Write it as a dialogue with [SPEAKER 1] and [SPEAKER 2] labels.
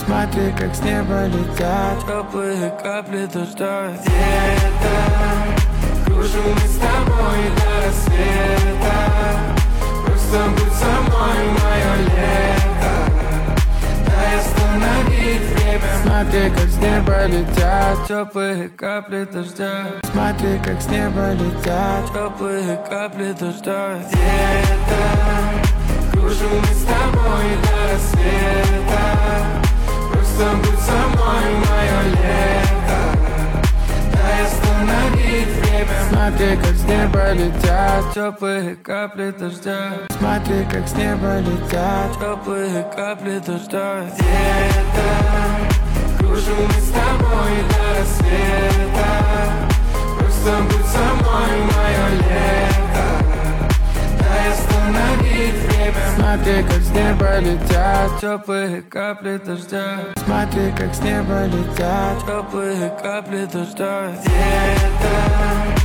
[SPEAKER 1] Смотри, как с неба летят
[SPEAKER 2] теплые капли дождя.
[SPEAKER 1] Где-то кружим мы с тобой до рассвета. Просто будь со мной, мое лето. Дай остановить время. Смотри, как с неба летят
[SPEAKER 2] Теплые капли дождя.
[SPEAKER 1] Смотри, как с неба летят
[SPEAKER 2] Теплые капли дождя.
[SPEAKER 1] Где-то кружим мы с тобой до рассвета. Просто будь со мной, мое лето. Дай остановить время. Смотри, как с неба летят
[SPEAKER 2] Теплые капли дождя.
[SPEAKER 1] Смотри, как с неба летят
[SPEAKER 2] Теплые капли дождя.
[SPEAKER 1] Где-то кружим мы с тобой до рассвета. Просто будь со мной, мое лето. Дай остановить время. Смотри, как с неба летят
[SPEAKER 2] Теплые капли дождя.
[SPEAKER 1] Смотри, как с неба летят
[SPEAKER 2] Теплые капли дождя.
[SPEAKER 1] Где-то